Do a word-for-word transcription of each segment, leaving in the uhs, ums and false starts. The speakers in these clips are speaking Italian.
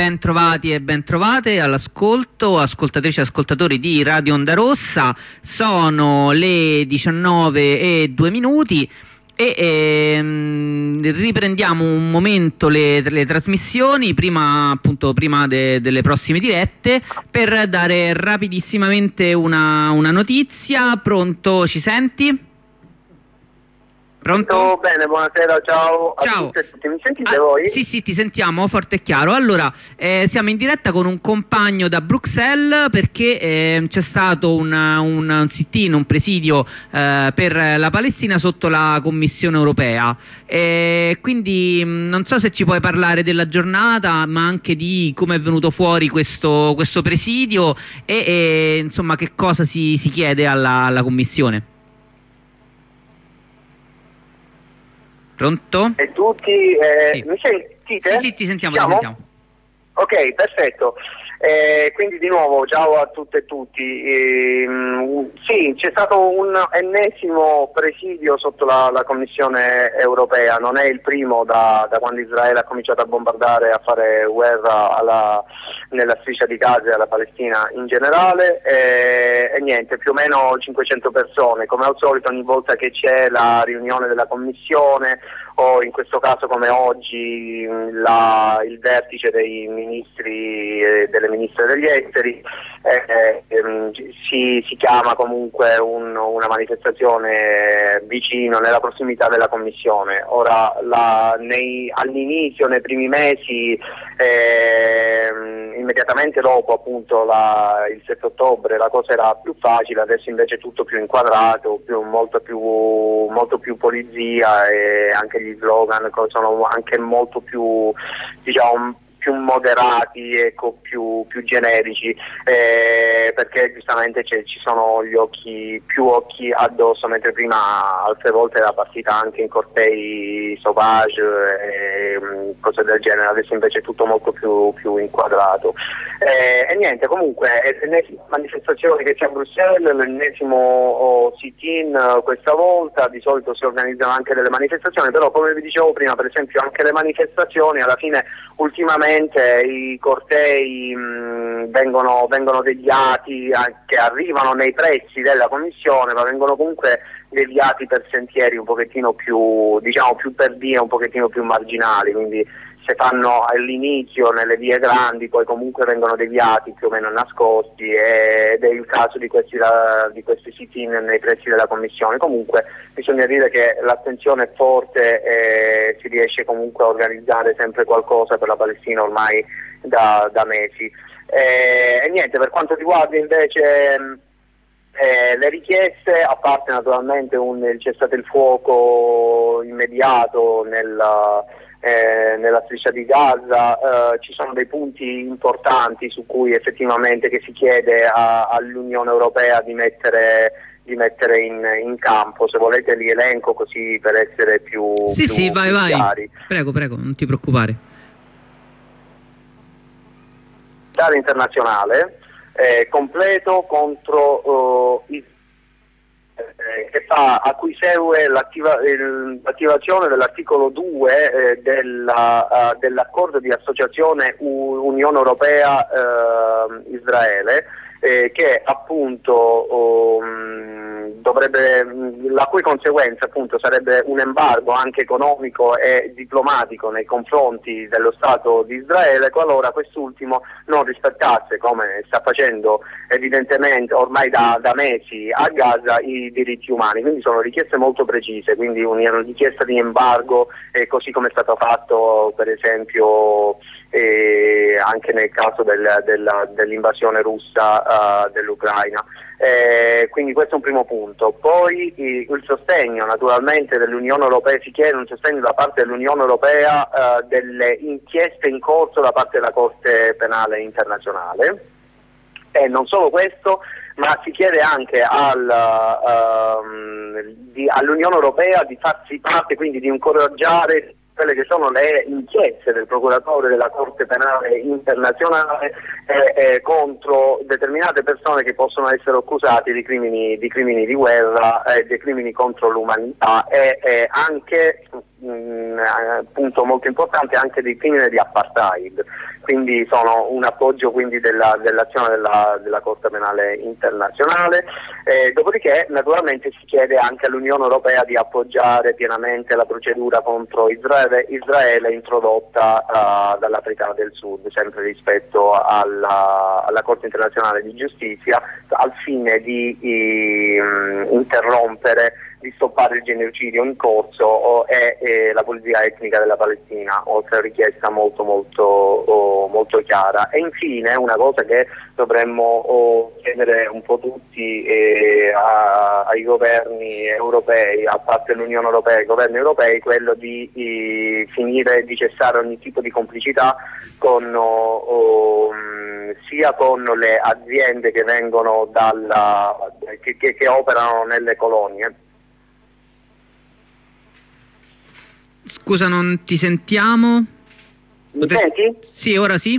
Ben trovati e ben trovate all'ascolto, ascoltatrici e ascoltatori di Radio Onda Rossa. Sono le diciannove e due minuti e ehm, riprendiamo un momento le, le trasmissioni prima, appunto, prima de, delle prossime dirette, per dare rapidissimamente una, una notizia. Pronto, ci senti? Pronto? Bene, buonasera, ciao a Ciao. tutti e tutti. Mi sentite ah, voi? Sì, sì, ti sentiamo forte e chiaro. Allora, eh, siamo in diretta con un compagno da Bruxelles perché eh, c'è stato un, un, un sit-in, un presidio eh, per la Palestina sotto la Commissione europea. Eh, quindi mh, non so se ci puoi parlare della giornata, ma anche di come è venuto fuori questo, questo presidio e, e insomma che cosa si, si chiede alla, alla Commissione. Pronto? E tutti, eh, Sì. mi sentite? Sì, sì, ti sentiamo, ti Siamo? sentiamo. Ok, perfetto. Eh, quindi di nuovo ciao a tutte e tutti. Ehm, sì, c'è stato un ennesimo presidio sotto la, la Commissione europea, non è il primo da, da quando Israele ha cominciato a bombardare, a fare guerra alla, nella striscia di Gaza e alla Palestina in generale, e, e niente, più o meno cinquecento persone, come al solito ogni volta che c'è la riunione della Commissione o in questo caso come oggi la, il vertice dei ministri e delle ministre degli esteri, eh, ehm, si, si chiama comunque un, una manifestazione vicino, nella prossimità della Commissione. Ora la, nei, all'inizio, nei primi mesi, eh, immediatamente dopo appunto la, il sette ottobre la cosa era più facile, adesso invece è tutto più inquadrato, più, molto, più, molto più polizia, e anche gli slogan sono anche molto più, diciamo, più moderati, ecco, più, più generici, eh, perché giustamente ci sono gli occhi, più occhi addosso, mentre prima altre volte era partita anche in cortei sauvage e mh, cose del genere, adesso invece è tutto molto più, più inquadrato. Eh, e niente, comunque è l'ennesima manifestazione che c'è a Bruxelles, l'ennesimo oh, sit-in uh, questa volta. Di solito si organizzano anche delle manifestazioni, però come vi dicevo prima, per esempio anche le manifestazioni alla fine ultimamente i cortei mh, vengono, vengono deviati, che arrivano nei pressi della Commissione, ma vengono comunque deviati per sentieri un pochettino più, diciamo, più per via, un pochettino più marginali, quindi se fanno all'inizio nelle vie grandi, poi comunque vengono deviati più o meno nascosti, ed è il caso di questi, di questi sit-in nei pressi della Commissione. Comunque bisogna dire che l'attenzione è forte e si riesce comunque a organizzare sempre qualcosa per la Palestina ormai da, da mesi. E, e niente, per quanto riguarda invece Eh, le richieste, a parte naturalmente un, il cessate il fuoco immediato nella, eh, nella striscia di Gaza, eh, ci sono dei punti importanti su cui effettivamente che si chiede a, all'Unione Europea di mettere, di mettere in, in campo. Se volete li elenco così per essere più, sì, più, sì, vai, più vai. chiari. Prego, prego, non ti preoccupare. Piano internazionale Eh, completo contro uh, i, eh, che fa, a cui segue l'attiva, il, l'attivazione dell'articolo due eh, della, uh, dell'accordo di associazione U- Unione Europea uh, Israele, eh, che appunto um, dovrebbe, la cui conseguenza appunto sarebbe un embargo anche economico e diplomatico nei confronti dello Stato di Israele qualora quest'ultimo non rispettasse, come sta facendo evidentemente ormai da, da mesi a Gaza, i diritti umani. Quindi sono richieste molto precise, quindi una richiesta di embargo, eh, così come è stato fatto per esempio eh, anche nel caso del, del, dell'invasione russa uh, dell'Ucraina. Eh, quindi questo è un primo punto. Poi eh, il sostegno naturalmente dell'Unione Europea, si chiede un sostegno da parte dell'Unione Europea eh, delle inchieste in corso da parte della Corte Penale Internazionale, e non solo questo, ma si chiede anche al, uh, di, all'Unione Europea di farsi parte, quindi di incoraggiare quelle che sono le inchieste del procuratore della Corte Penale Internazionale eh, eh, contro determinate persone che possono essere accusate di crimini di, crimini di guerra e eh, di crimini contro l'umanità, e eh, anche, mh, punto molto importante, anche di crimini di apartheid. quindi sono un appoggio quindi della, dell'azione della, della Corte Penale Internazionale. Eh, dopodiché naturalmente si chiede anche all'Unione Europea di appoggiare pienamente la procedura contro Israele, Israele introdotta uh, dall'Africa del Sud, sempre rispetto alla, alla Corte Internazionale di Giustizia, al fine di, di um, interrompere, di stoppare il genocidio in corso o, e, e la pulizia etnica della Palestina, oltre a richiesta molto molto, oh, molto chiara. E infine una cosa che dovremmo oh, chiedere un po' tutti eh, a, ai governi europei, a parte l'Unione Europea e i governi europei, quello di, di finire, di cessare ogni tipo di complicità con oh, oh, sia con le aziende che vengono dalla, che, che, che operano nelle colonie. Scusa, non ti sentiamo. Mi Potresti... senti? Sì, ora sì.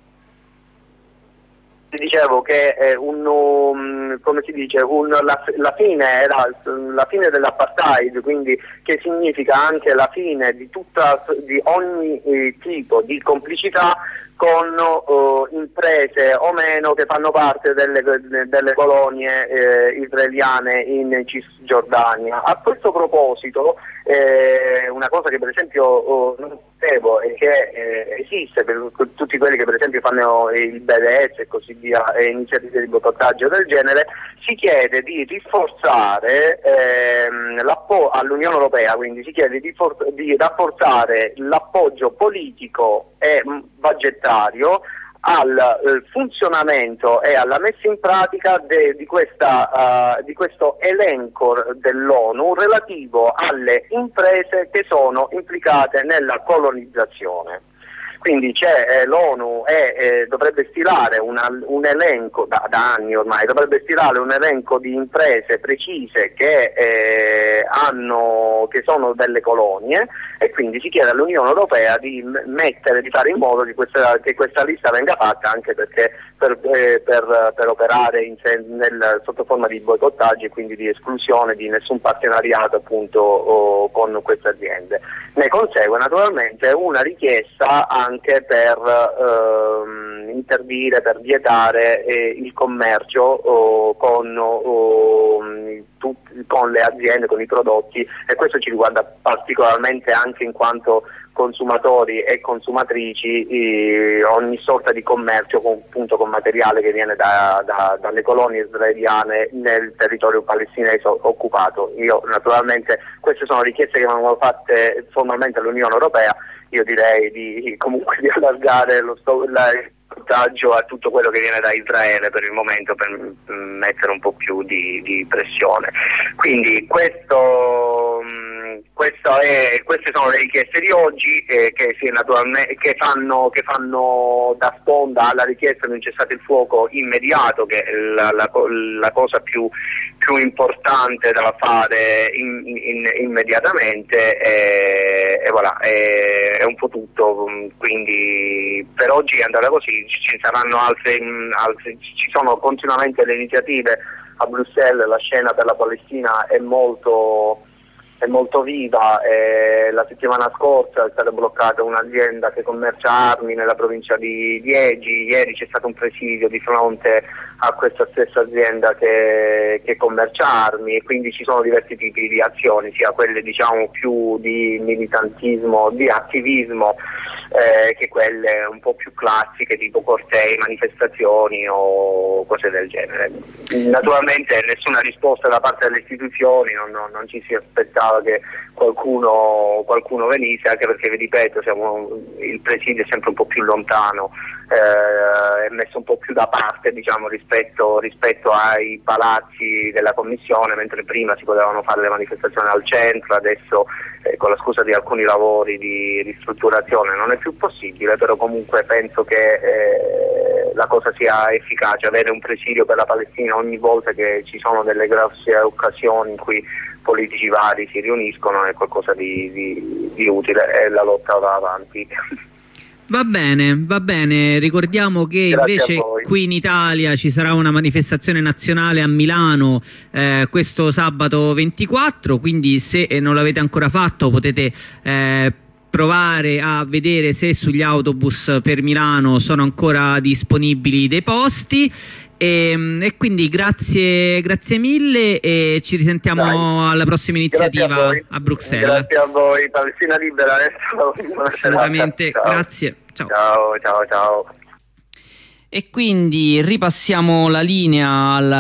Dicevo che eh, un, um, come si dice, un, la, la fine era la fine dell'apartheid, quindi che significa anche la fine di tutta, di ogni eh, tipo di complicità con uh, imprese o meno che fanno parte delle, delle colonie eh, israeliane in Cisgiordania. A questo proposito eh, una cosa che per esempio uh, non sapevo e che eh, esiste per tutti quelli che per esempio fanno il B D S e così via, e iniziative di boicottaggio del genere, si chiede di rinforzare ehm, all'Unione Europea, quindi si chiede di, di rafforzare l'appoggio politico e budgetario al eh, funzionamento e alla messa in pratica de, di, questa, uh, di questo elenco dell'ONU relativo alle imprese che sono implicate nella colonizzazione. Quindi c'è eh, l'ONU e eh, dovrebbe stilare una, un elenco, da, da anni ormai, dovrebbe stilare un elenco di imprese precise che, eh, hanno, che sono delle colonie, e quindi si chiede all'Unione Europea di mettere, di fare in modo che questa, che questa lista venga fatta, anche perché per, eh, per, per operare in, nel, sotto forma di boicottaggio e quindi di esclusione di nessun partenariato appunto oh, con queste aziende. Ne consegue naturalmente una richiesta anche per ehm, interdire, per vietare eh, il commercio oh, con, oh, tut, con le aziende, con i prodotti, e questo ci riguarda particolarmente anche in quanto consumatori e consumatrici, eh, ogni sorta di commercio con, appunto, con materiale che viene da, da, dalle colonie israeliane nel territorio palestinese occupato. Io naturalmente queste sono richieste che vengono fatte formalmente all'Unione Europea. Io direi di comunque di allargare lo sto, la, il vantaggio a tutto quello che viene da Israele per il momento, per m, mettere un po' più di, di pressione. Quindi questo, mh, questo è, queste sono le richieste di oggi eh, che, sì, naturalmente, che, fanno, che fanno da sponda alla richiesta di un cessate il fuoco immediato, che è la, la, la cosa più, più importante da fare in, in, immediatamente, e, e voilà, è, è un po' tutto. Quindi per oggi è andata così, ci saranno altre, altre, ci sono continuamente le iniziative a Bruxelles, la scena per la Palestina è molto, è molto viva. Eh, la settimana scorsa è stata bloccata un'azienda che commercia armi nella provincia di Liegi, ieri c'è stato un presidio di fronte a questa stessa azienda che, che commercia armi, e quindi ci sono diversi tipi di azioni, sia quelle diciamo più di militantismo, di attivismo, eh, che quelle un po' più classiche tipo cortei, manifestazioni o cose del genere. Naturalmente nessuna risposta da parte delle istituzioni, non, non, non ci si aspettava che qualcuno, qualcuno venisse, anche perché vi ripeto, siamo, il presidio è sempre un po' più lontano, eh, è messo un po' più da parte diciamo rispetto, rispetto ai palazzi della commissione, mentre prima si potevano fare le manifestazioni al centro, adesso eh, con la scusa di alcuni lavori di ristrutturazione non è più possibile, però comunque penso che eh, la cosa sia efficace, avere un presidio per la Palestina ogni volta che ci sono delle grosse occasioni in cui politici vari si riuniscono è qualcosa di, di, di utile, e la lotta va avanti. Va bene, va bene, ricordiamo che Grazie invece qui in Italia ci sarà una manifestazione nazionale a Milano eh, questo sabato ventiquattro, quindi se non l'avete ancora fatto potete eh, provare a vedere se sugli autobus per Milano sono ancora disponibili dei posti. E, e quindi grazie, grazie mille e ci risentiamo Dai. alla prossima iniziativa a, a Bruxelles. Grazie a voi, Palestina Libera. Assolutamente, ciao. Grazie. Ciao. Ciao, ciao, ciao. E quindi ripassiamo la linea al